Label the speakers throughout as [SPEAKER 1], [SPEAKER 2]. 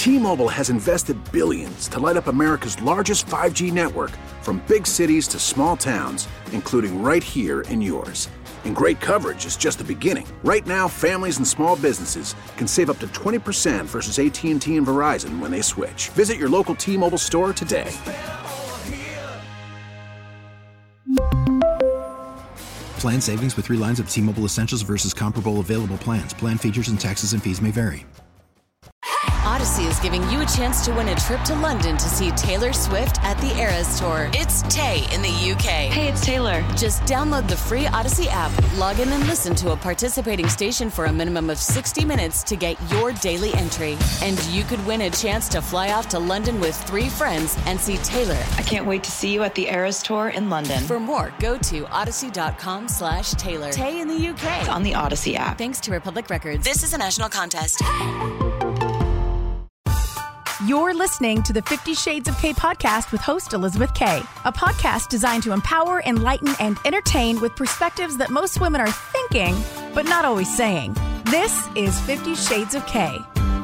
[SPEAKER 1] T-Mobile has invested billions to light up America's largest 5G network, from big cities to small towns, including right here in yours. And great coverage is just the beginning. Right now, families and small businesses can save up to 20% versus AT&T and Verizon when they switch. Visit your local T-Mobile store today.
[SPEAKER 2] Plan savings with 3 lines of T-Mobile Essentials versus comparable available plans. Plan features and taxes and fees may vary.
[SPEAKER 3] Odyssey is giving you a chance to win a trip to London to see Taylor Swift at the Eras Tour. It's Tay in the UK.
[SPEAKER 4] Hey, it's Taylor.
[SPEAKER 3] Just download the free Odyssey app, log in and listen to a participating station for a minimum of 60 minutes to get your daily entry. And you could win a chance to fly off to London with 3 friends and see Taylor.
[SPEAKER 4] I can't wait to see you at the Eras Tour in London.
[SPEAKER 3] For more, go to odyssey.com/Taylor. Tay in the UK.
[SPEAKER 4] It's on the Odyssey app.
[SPEAKER 3] Thanks to Republic Records. This is a national contest.
[SPEAKER 5] You're listening to the 50 Shades of K podcast with host Elizabeth K, a podcast designed to empower, enlighten, and entertain with perspectives that most women are thinking, but not always saying. This is 50 Shades of K.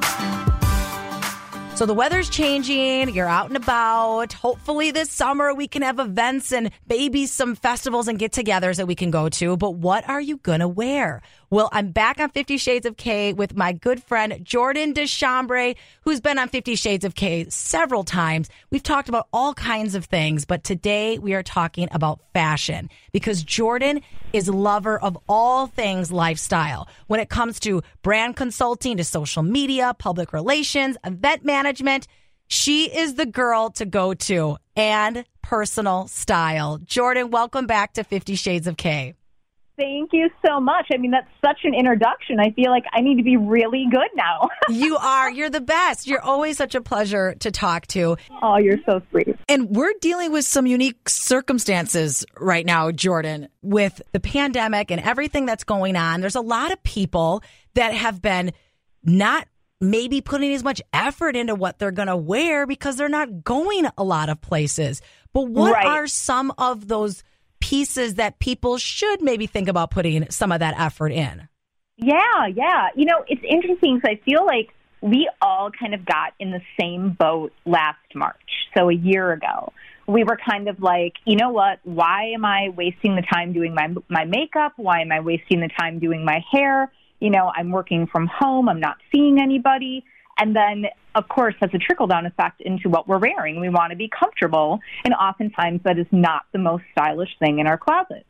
[SPEAKER 5] So the weather's changing, you're out and about. Hopefully this summer we can have events and maybe some festivals and get-togethers that we can go to. But what are you going to wear? Well, I'm back on 50 Shades of K with my good friend Jordan Deschambre, who's been on 50 Shades of K several times. We've talked about all kinds of things, but today we are talking about fashion because Jordan is a lover of all things lifestyle. When it comes to brand consulting, to social media, public relations, event management, she is the girl to go to, and personal style. Jordan, welcome back to 50 Shades of K.
[SPEAKER 6] Thank you so much. I mean, that's such an introduction. I feel like I need to be really good now.
[SPEAKER 5] You are. You're the best. You're always such a pleasure to talk to.
[SPEAKER 6] Oh, you're so sweet.
[SPEAKER 5] And we're dealing with some unique circumstances right now, Jordan, with the pandemic and everything that's going on. There's a lot of people that have been not maybe putting as much effort into what they're going to wear because they're not going a lot of places. But what are some of those pieces that people should maybe think about putting some of that effort in?
[SPEAKER 6] Yeah. You know, it's interesting because I feel like we all kind of got in the same boat last March, so a year ago. We were kind of like, you know what, why am I wasting the time doing my makeup? Why am I wasting the time doing my hair? You know, I'm working from home. I'm not seeing anybody. And then, of course, has a trickle-down effect into what we're wearing. We want to be comfortable, and oftentimes that is not the most stylish thing in our closets.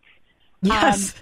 [SPEAKER 5] Yes.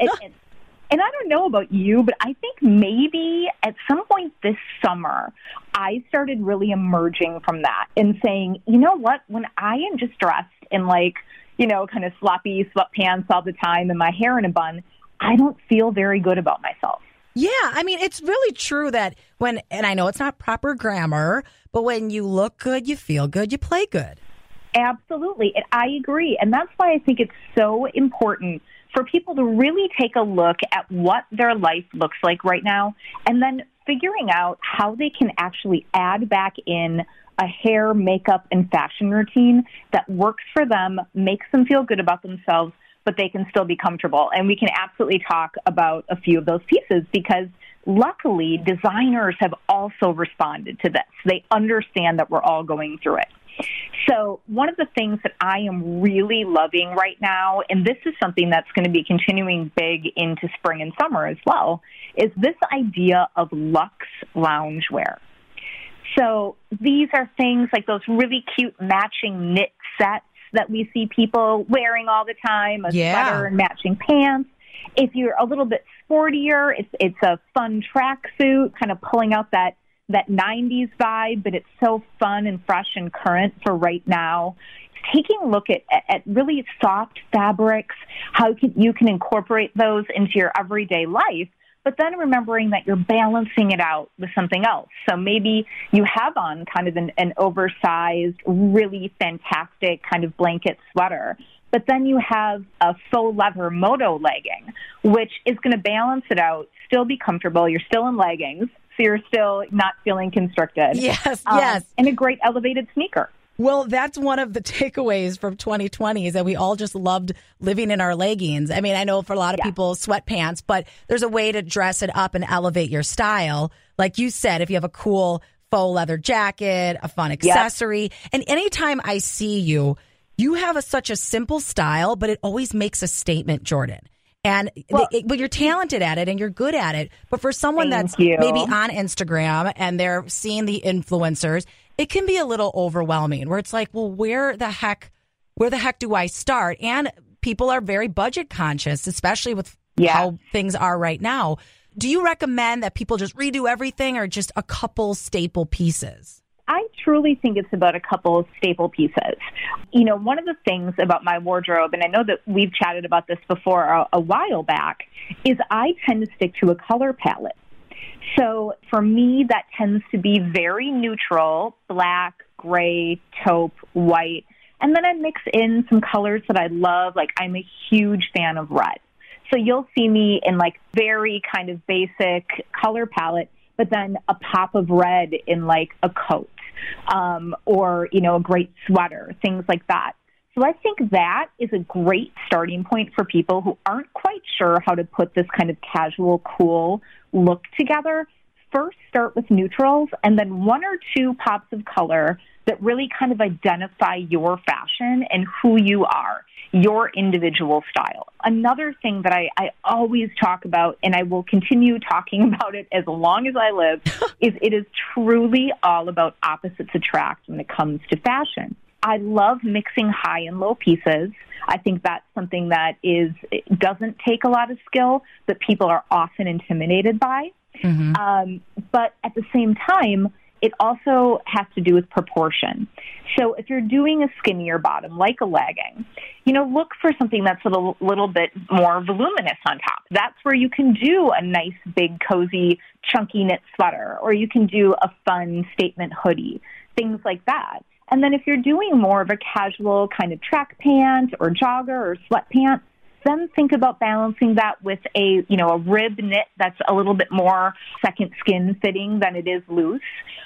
[SPEAKER 6] And I don't know about you, but I think maybe at some point this summer, I started really emerging from that and saying, you know what, when I am just dressed in like, you know, kind of sloppy sweatpants all the time and my hair in a bun, I don't feel very good about myself.
[SPEAKER 5] Yeah, I mean, it's really true that and I know it's not proper grammar, but when you look good, you feel good, you play good.
[SPEAKER 6] Absolutely. And I agree. And that's why I think it's so important for people to really take a look at what their life looks like right now and then figuring out how they can actually add back in a hair, makeup, and fashion routine that works for them, makes them feel good about themselves, but they can still be comfortable. And we can absolutely talk about a few of those pieces because luckily designers have also responded to this. They understand that we're all going through it. So one of the things that I am really loving right now, and this is something that's going to be continuing big into spring and summer as well, is this idea of luxe loungewear. So these are things like those really cute matching knit sets that we see people wearing all the time, a sweater and matching pants. If you're a little bit sportier, it's a fun tracksuit, kind of pulling out that 90s vibe, but it's so fun and fresh and current for right now. Taking a look at really soft fabrics, how you can incorporate those into your everyday life, but then remembering that you're balancing it out with something else. So maybe you have on kind of an oversized, really fantastic kind of blanket sweater, but then you have a faux leather moto legging, which is going to balance it out, still be comfortable. You're still in leggings, so you're still not feeling constricted.
[SPEAKER 5] Yes.
[SPEAKER 6] And a great elevated sneaker.
[SPEAKER 5] Well, that's one of the takeaways from 2020 is that we all just loved living in our leggings. I mean, I know for a lot of people, sweatpants, but there's a way to dress it up and elevate your style. Like you said, if you have a cool faux leather jacket, a fun accessory. Yep. And anytime I see you, you have such a simple style, but it always makes a statement, Jordan. And but you're talented at it and you're good at it. But for someone that's maybe on Instagram and they're seeing the influencers, it can be a little overwhelming where it's like, well, where the heck do I start? And people are very budget conscious, especially with how things are right now. Do you recommend that people just redo everything or just a couple staple pieces?
[SPEAKER 6] I truly think it's about a couple of staple pieces. You know, one of the things about my wardrobe, and I know that we've chatted about this before a while back, is I tend to stick to a color palette. So for me, that tends to be very neutral, black, gray, taupe, white. And then I mix in some colors that I love. Like I'm a huge fan of red. So you'll see me in like very kind of basic color palette, but then a pop of red in like a coat, or, you know, a great sweater, things like that. So I think that is a great starting point for people who aren't quite sure how to put this kind of casual, cool look together. First, start with neutrals and then one or two pops of color that really kind of identify your fashion and who you are, your individual style. Another thing that I always talk about, and I will continue talking about it as long as I live, is it is truly all about opposites attract when it comes to fashion. I love mixing high and low pieces. I think that's something that doesn't take a lot of skill, but people are often intimidated by. Mm-hmm. But at the same time, it also has to do with proportion. So if you're doing a skinnier bottom, like a legging, you know, look for something that's a little bit more voluminous on top. That's where you can do a nice, big, cozy, chunky knit sweater, or you can do a fun statement hoodie, things like that. And then if you're doing more of a casual kind of track pant or jogger or sweatpants, then think about balancing that with a rib knit that's a little bit more second skin fitting than it is loose,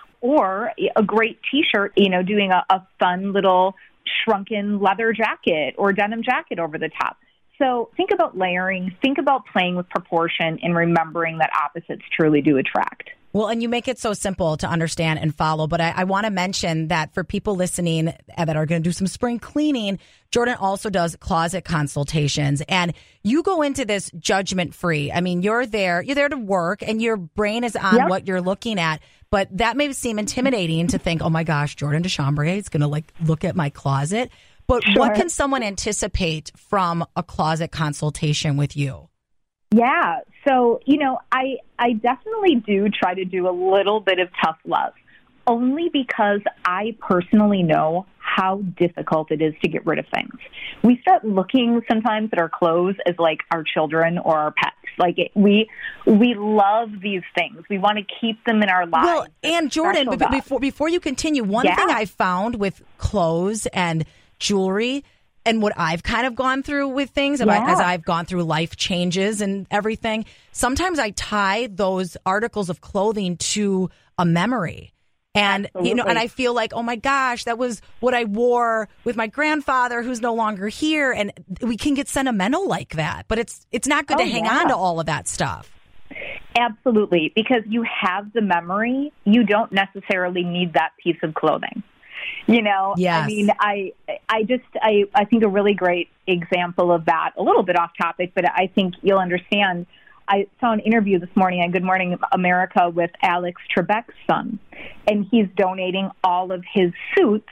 [SPEAKER 6] or a great T-shirt, you know, doing a fun little shrunken leather jacket or denim jacket over the top. So think about layering, think about playing with proportion and remembering that opposites truly do attract.
[SPEAKER 5] Well, and you make it so simple to understand and follow. But I want to mention that for people listening that are going to do some spring cleaning, Jordan also does closet consultations. And you go into this judgment free. I mean, you're there to work and your brain is on what you're looking at. But that may seem intimidating to think, oh, my gosh, Jordan Deschambrier is going to look at my closet. But what can someone anticipate from a closet consultation with you?
[SPEAKER 6] Yeah. So, you know, I definitely do try to do a little bit of tough love, only because I personally know how difficult it is to get rid of things. We start looking sometimes at our clothes as like our children or our pets. We love these things. We want to keep them in our lives. Well,
[SPEAKER 5] and Jordan, before you continue, one thing I found with clothes and jewelry, and what I've kind of gone through with things, as I've gone through life changes and everything, sometimes I tie those articles of clothing to a memory. And, you know, and I feel like, oh my gosh, that was what I wore with my grandfather who's no longer here. And we can get sentimental like that. But it's not good to hang on to all of that stuff.
[SPEAKER 6] Absolutely. Because you have the memory. You don't necessarily need that piece of clothing. You know, I mean, I think a really great example of that, a little bit off topic, but I think you'll understand. I saw an interview this morning on Good Morning America with Alex Trebek's son, and he's donating all of his suits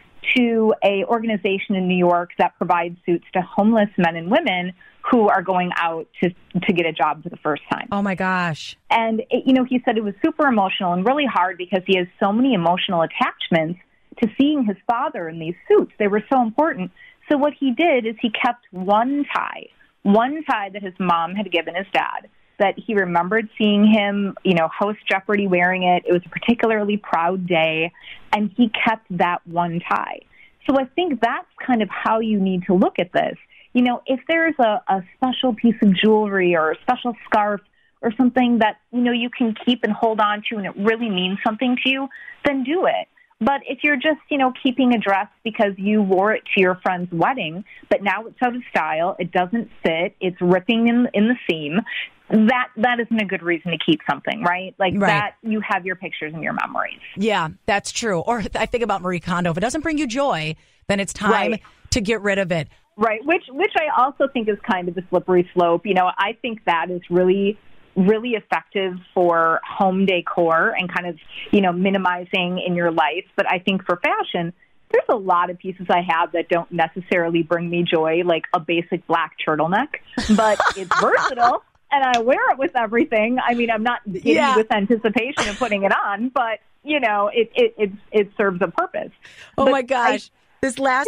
[SPEAKER 6] to a organization in New York that provides suits to homeless men and women who are going out to get a job for the first time.
[SPEAKER 5] Oh, my gosh.
[SPEAKER 6] And, he said it was super emotional and really hard because he has so many emotional attachments to seeing his father in these suits. They were so important. So what he did is he kept one tie that his mom had given his dad, that he remembered seeing him, host Jeopardy wearing it. It was a particularly proud day, and he kept that one tie. So I think that's kind of how you need to look at this. If there's a special piece of jewelry or a special scarf or something that, you can keep and hold on to and it really means something to you, then do it. But if you're just, keeping a dress because you wore it to your friend's wedding, but now it's out of style, it doesn't fit, it's ripping in the seam, that isn't a good reason to keep something, right? Like that, you have your pictures and your memories.
[SPEAKER 5] Yeah, that's true. Or I think about Marie Kondo. If it doesn't bring you joy, then it's time to get rid of it.
[SPEAKER 6] Right, which I also think is kind of a slippery slope. You know, I think that is really, really effective for home decor and kind of, you know, minimizing in your life. But I think for fashion, there's a lot of pieces I have that don't necessarily bring me joy, like a basic black turtleneck, but it's versatile. And I wear it with everything. I mean, I'm not giddy with anticipation of putting it on, but, you know, it serves a purpose.
[SPEAKER 5] Oh, my gosh. This last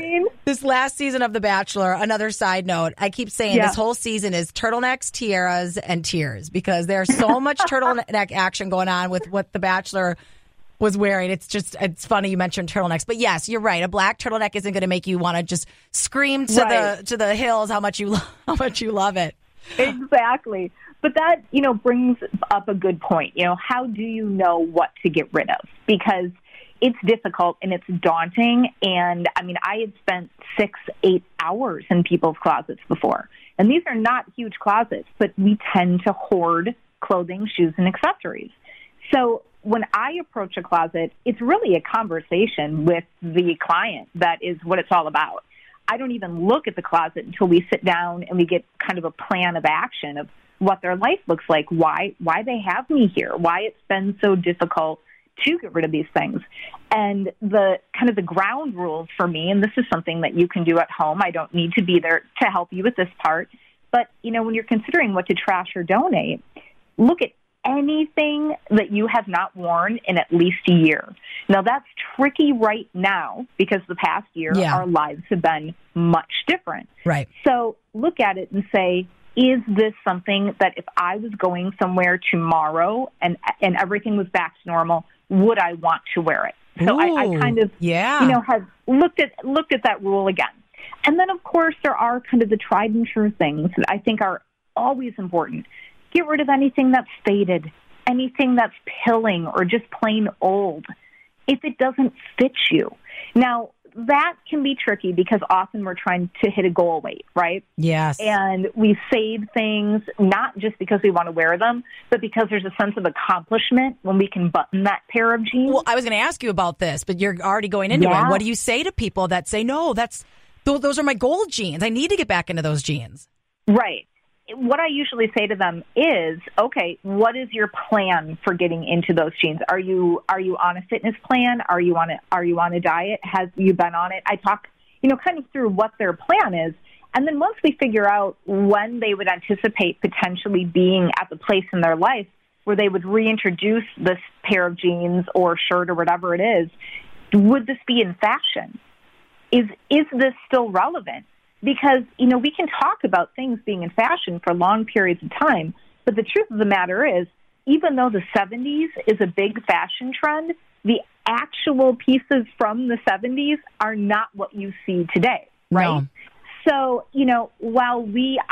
[SPEAKER 5] season of The Bachelor, another side note, I keep saying this whole season is turtlenecks, tiaras, and tears because there's so much turtleneck action going on with what The Bachelor was wearing. It's funny you mentioned turtlenecks. But yes, you're right. A black turtleneck isn't going to make you want to just scream to the hills how much you love it.
[SPEAKER 6] Exactly. But that, you know, brings up a good point. You know, how do you know what to get rid of? Because it's difficult and it's daunting. And I mean, I had spent 6-8 hours in people's closets before. And these are not huge closets, but we tend to hoard clothing, shoes, and accessories. So when I approach a closet, it's really a conversation with the client. That is what it's all about. I don't even look at the closet until we sit down and we get kind of a plan of action of what their life looks like, why they have me here, why it's been so difficult to get rid of these things. And the kind of the ground rules for me, and this is something that you can do at home. I don't need to be there to help you with this part. But, you know, when you're considering what to trash or donate, look at anything that you have not worn in at least a year. Now, that's tricky right now because the past year, our lives have been much different.
[SPEAKER 5] Right.
[SPEAKER 6] So look at it and say, is this something that if I was going somewhere tomorrow and everything was back to normal, would I want to wear it? So I kind of, you know, have looked at that rule again. And then, of course, there are kind of the tried and true things that I think are always important. Get rid of anything that's faded, anything that's pilling or just plain old, if it doesn't fit you. Now, that can be tricky because often we're trying to hit a goal weight, right?
[SPEAKER 5] Yes.
[SPEAKER 6] And we save things not just because we want to wear them, but because there's a sense of accomplishment when we can button that pair of jeans.
[SPEAKER 5] Well, I was going to ask you about this, but you're already going into it. What do you say to people that say, no, those are my gold jeans. I need to get back into those jeans.
[SPEAKER 6] Right. What I usually say to them is, okay, what is your plan for getting into those jeans? Are you on a fitness plan? Are you on a diet? Have you been on it? I talk, you know, kind of through what their plan is. And then once we figure out when they would anticipate potentially being at the place in their life where they would reintroduce this pair of jeans or shirt or whatever it is, would this be in fashion? Is this still relevant? Because, you know, we can talk about things being in fashion for long periods of time, but the truth of the matter is, even though the 70s is a big fashion trend, the actual pieces from the 70s are not what you see today, right?
[SPEAKER 5] No.
[SPEAKER 6] So, you know, while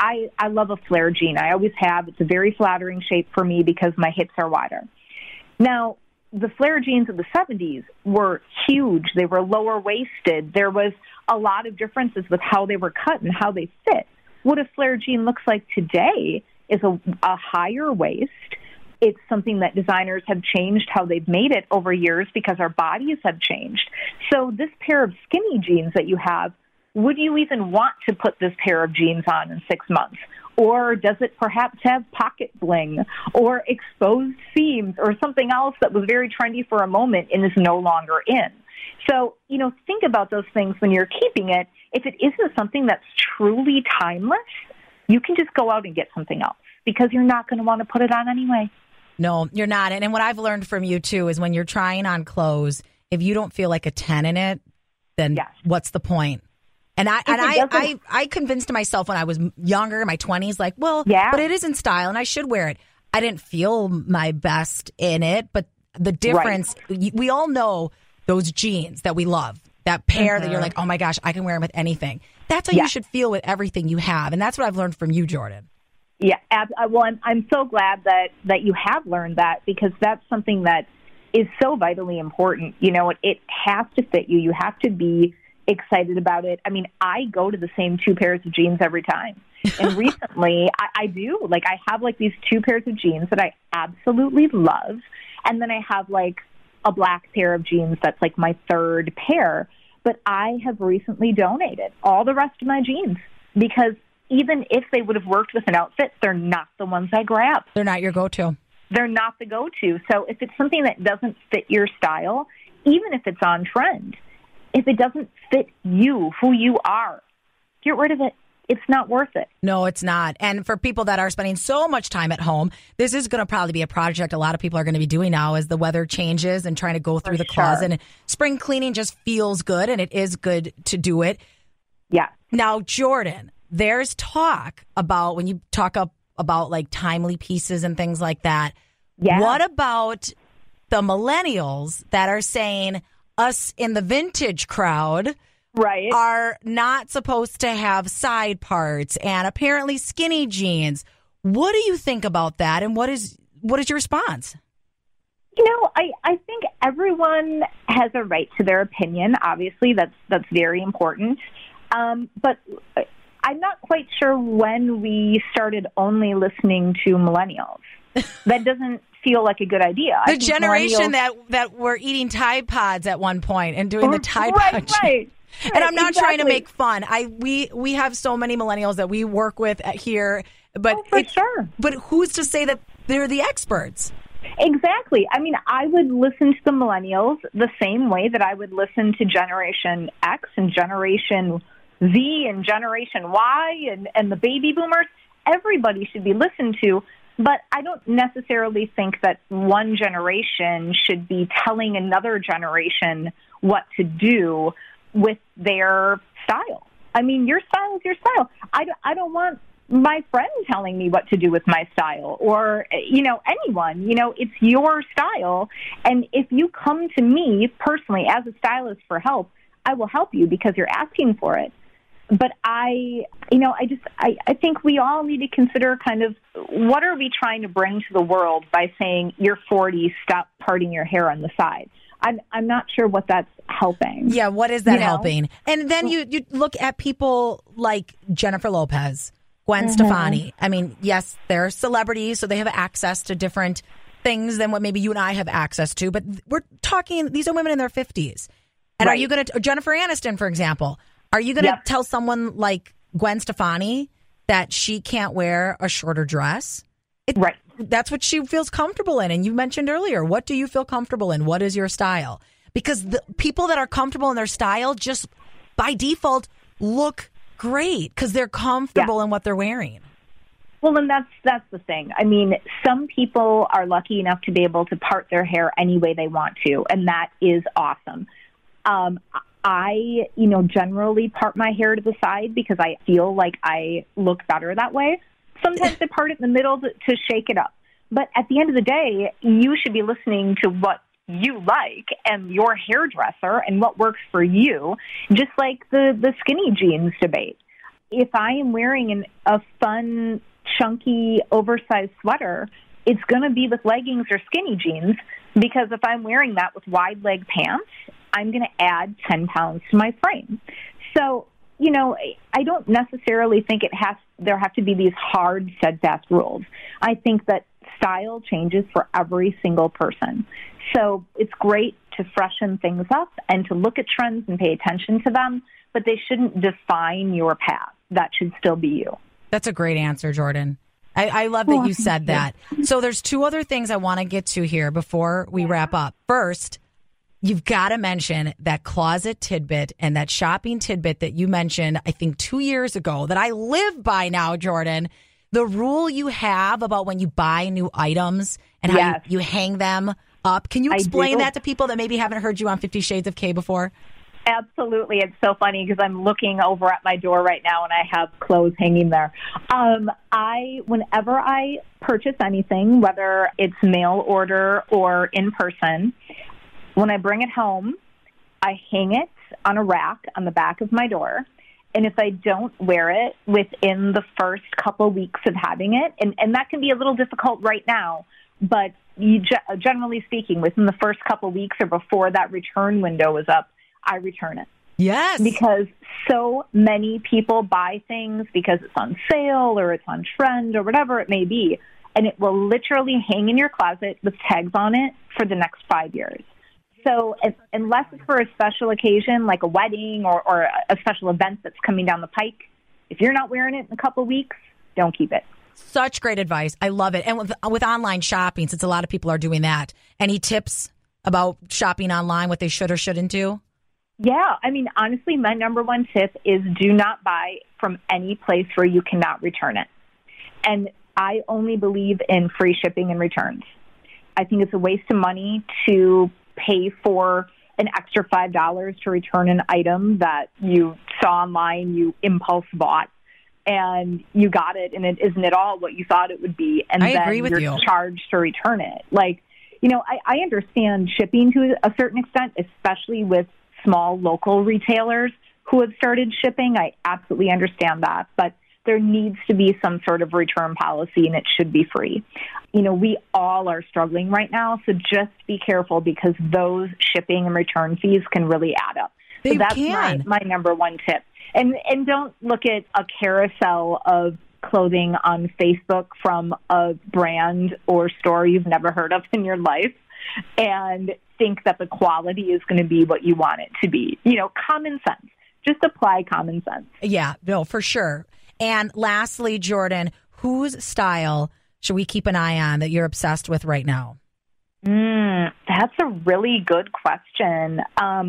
[SPEAKER 6] I love a flare jean. I always have. It's a very flattering shape for me because my hips are wider. Now, the flare jeans of the 70s were huge. They were lower waisted. There was a lot of differences with how they were cut and how they fit. What a flare jean looks like today is a higher waist. It's something that designers have changed how they've made it over years because our bodies have changed. So this pair of skinny jeans that you have, would you even want to put this pair of jeans on in 6 months? Or does it perhaps have pocket bling or exposed seams or something else that was very trendy for a moment and is no longer in? So, you know, think about those things when you're keeping it. If it isn't something that's truly timeless, you can just go out and get something else because you're not going to want to put it on anyway.
[SPEAKER 5] No, you're not. And what I've learned from you, too, is when you're trying on clothes, if you don't feel like a 10 in it, then what's the point? And I convinced myself when I was younger, in my 20s, like, well, but it is in style and I should wear it. I didn't feel my best in it, but the difference, we all know those jeans that we love, that pair that you're like, oh my gosh, I can wear them with anything. That's how you should feel with everything you have. And that's what I've learned from you, Jordan.
[SPEAKER 6] Yeah, well, I'm so glad that you have learned that because that's something that is so vitally important. You know, it has to fit you. You have to be excited about it. I mean, I go to the same 2 pairs of jeans every time. And recently, I do. Like, I have, like, these 2 pairs of jeans that I absolutely love. And then I have, like, a black pair of jeans that's, like, my 3rd pair. But I have recently donated all the rest of my jeans because even if they would have worked with an outfit, they're not the ones I grab.
[SPEAKER 5] They're not your go-to.
[SPEAKER 6] They're not the go-to. So if it's something that doesn't fit your style, even if it's on trend, if it doesn't fit you, who you are, get rid of it. It's not worth it.
[SPEAKER 5] No, it's not. And for people that are spending so much time at home, this is going to probably be a project a lot of people are going to be doing now as the weather changes and trying to go through the closet. And spring cleaning just feels good, and it is good to do it.
[SPEAKER 6] Yeah.
[SPEAKER 5] Now, Jordan, there's talk about when you talk about like timely pieces and things like that.
[SPEAKER 6] Yeah.
[SPEAKER 5] What about the millennials that are saying us in the vintage crowd are not supposed to have side parts and apparently skinny jeans? What do you think about that? And what is your response?
[SPEAKER 6] You know, I think everyone has a right to their opinion. Obviously, that's very important. But I'm not quite sure when we started only listening to millennials. That doesn't feel like a good idea.
[SPEAKER 5] The generation that were eating Tide Pods at one point and doing the Tide Pod.
[SPEAKER 6] Right.
[SPEAKER 5] And I'm not trying to make fun. We have so many millennials that we work with here, but
[SPEAKER 6] sure.
[SPEAKER 5] But who's to say that they're the experts?
[SPEAKER 6] Exactly. I mean, I would listen to the millennials the same way that I would listen to Generation X and Generation Z and Generation Y and the baby boomers. Everybody should be listened to. But I don't necessarily think that one generation should be telling another generation what to do with their style. I mean, your style is your style. I don't want my friend telling me what to do with my style or, anyone. It's your style. And if you come to me personally as a stylist for help, I will help you because you're asking for it. But I think we all need to consider kind of what are we trying to bring to the world by saying you're 40, stop parting your hair on the side. I'm not sure what that's helping.
[SPEAKER 5] Yeah, what is that helping? And then you look at people like Jennifer Lopez, Gwen Stefani. I mean, yes, they're celebrities, so they have access to different things than what maybe you and I have access to. But we're talking, these are women in their 50s. And are you going to, Jennifer Aniston, for example, are you going to tell someone like Gwen Stefani that she can't wear a shorter dress?
[SPEAKER 6] Right.
[SPEAKER 5] That's what she feels comfortable in. And you mentioned earlier, what do you feel comfortable in? What is your style? Because the people that are comfortable in their style just by default look great because they're comfortable in what they're wearing.
[SPEAKER 6] Well, and that's the thing. I mean, some people are lucky enough to be able to part their hair any way they want to, and that is awesome. I generally part my hair to the side because I feel like I look better that way. Sometimes I part it in the middle to shake it up. But at the end of the day, you should be listening to what you like and your hairdresser and what works for you, just like the skinny jeans debate. If I am wearing a fun, chunky, oversized sweater, it's going to be with leggings or skinny jeans because if I'm wearing that with wide leg pants, I'm going to add 10 pounds to my frame. So, I don't necessarily think there have to be these hard, steadfast rules. I think that style changes for every single person. So it's great to freshen things up and to look at trends and pay attention to them, but they shouldn't define your path. That should still be you.
[SPEAKER 5] That's a great answer, Jordan. I love that you said that. So there's 2 other things I want to get to here before we wrap up. First, you've got to mention that closet tidbit and that shopping tidbit that you mentioned, I think 2 years ago, that I live by now, Jordan. The rule you have about when you buy new items and how you hang them up. Can you explain that to people that maybe haven't heard you on 50 Shades of K before?
[SPEAKER 6] Absolutely. It's so funny because I'm looking over at my door right now and I have clothes hanging there. Whenever I purchase anything, whether it's mail order or in person, when I bring it home, I hang it on a rack on the back of my door. And if I don't wear it within the first couple of weeks of having it, and that can be a little difficult right now, but generally speaking, within the first couple of weeks or before that return window is up, I return it.
[SPEAKER 5] Yes.
[SPEAKER 6] Because so many people buy things because it's on sale or it's on trend or whatever it may be. And it will literally hang in your closet with tags on it for the next 5 years. So unless it's for a special occasion like a wedding or a special event that's coming down the pike, if you're not wearing it in a couple of weeks, don't keep it.
[SPEAKER 5] Such great advice. I love it. And with online shopping, since a lot of people are doing that, any tips about shopping online, what they should or shouldn't do?
[SPEAKER 6] Yeah. I mean, honestly, my number one tip is do not buy from any place where you cannot return it. And I only believe in free shipping and returns. I think it's a waste of money to pay for an extra $5 to return an item that you saw online, you impulse bought, and you got it, and it isn't at all what you thought it would be, and
[SPEAKER 5] I
[SPEAKER 6] then
[SPEAKER 5] agree with
[SPEAKER 6] you're
[SPEAKER 5] you.
[SPEAKER 6] charged to return it. Like, you know, I understand shipping to a certain extent, especially with small local retailers who have started shipping. I absolutely understand that, but there needs to be some sort of return policy, and it should be free. You know, we all are struggling right now, so just be careful because those shipping and return fees can really add up.
[SPEAKER 5] They
[SPEAKER 6] so that's
[SPEAKER 5] can.
[SPEAKER 6] my number one tip. And don't look at a carousel of clothing on Facebook from a brand or store you've never heard of in your life and think that the quality is going to be what you want it to be. You know, common sense. Just apply common sense.
[SPEAKER 5] Yeah, no, for sure. And lastly, Jordan, whose style should we keep an eye on that you're obsessed with right now?
[SPEAKER 6] That's a really good question.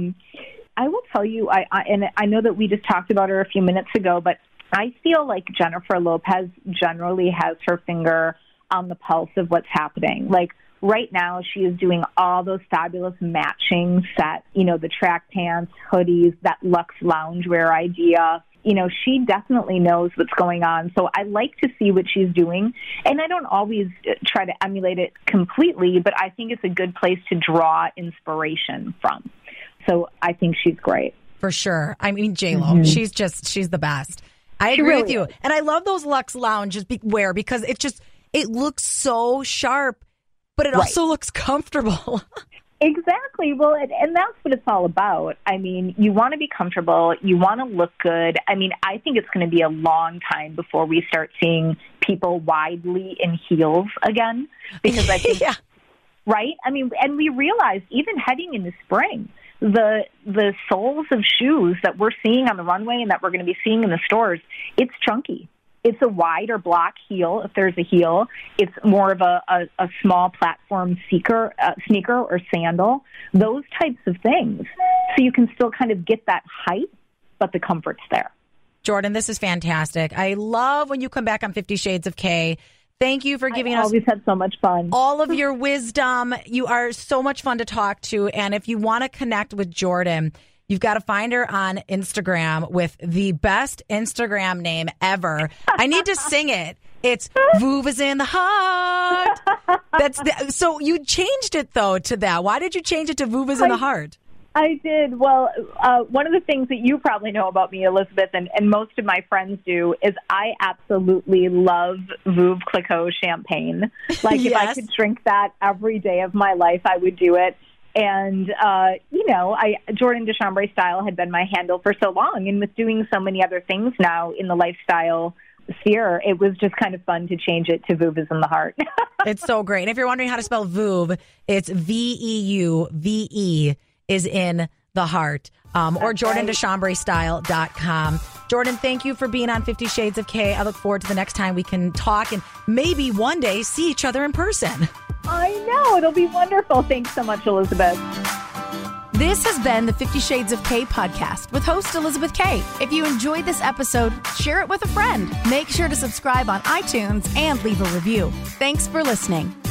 [SPEAKER 6] I will tell you, and I know that we just talked about her a few minutes ago, but I feel like Jennifer Lopez generally has her finger on the pulse of what's happening. Like right now, she is doing all those fabulous matching set, you know, the track pants, hoodies, that luxe loungewear idea. You know, she definitely knows what's going on. So I like to see what she's doing. And I don't always try to emulate it completely, but I think it's a good place to draw inspiration from. So I think she's great.
[SPEAKER 5] For sure. I mean, J-Lo, she's the best. I agree with you. And I love those luxe lounges wear because it looks so sharp, but it also looks comfortable.
[SPEAKER 6] Exactly. Well, and that's what it's all about. I mean, you want to be comfortable. You want to look good. I mean, I think it's going to be a long time before we start seeing people widely in heels again. Because I think, right? I mean, and we realize even heading into spring, the soles of shoes that we're seeing on the runway and that we're going to be seeing in the stores, it's chunky. It's a wide or block heel, if there's a heel. It's more of a small platform sneaker or sandal, those types of things. So you can still kind of get that height, but the comfort's there.
[SPEAKER 5] Jordan, this is fantastic. I love when you come back on 50 Shades of K. Thank you for giving us.
[SPEAKER 6] I always had so much fun.
[SPEAKER 5] All of your wisdom. You are so much fun to talk to. And if you want to connect with Jordan, you've got to find her on Instagram with the best Instagram name ever. I need to sing it. It's Vuv is in the heart. So you changed it, though, to that. Why did you change it to Vuv is in the heart?
[SPEAKER 6] I did. Well, one of the things that you probably know about me, Elizabeth, and most of my friends do, is I absolutely love Veuve Clicquot champagne. Like, if I could drink that every day of my life, I would do it. And, you know, Jordan Deschambre style had been my handle for so long. And with doing so many other things now in the lifestyle sphere, it was just kind of fun to change it to Veuve is in the heart.
[SPEAKER 5] It's so great. And if you're wondering how to spell Veuve, it's VEUVE is in the heart. Or JordanDeschambreStyle.com. Jordan, thank you for being on 50 Shades of K. I look forward to the next time we can talk and maybe one day see each other in person.
[SPEAKER 6] I know. It'll be wonderful. Thanks so much, Elizabeth.
[SPEAKER 7] This has been the 50 Shades of K podcast with host Elizabeth K. If you enjoyed this episode, share it with a friend. Make sure to subscribe on iTunes and leave a review. Thanks for listening.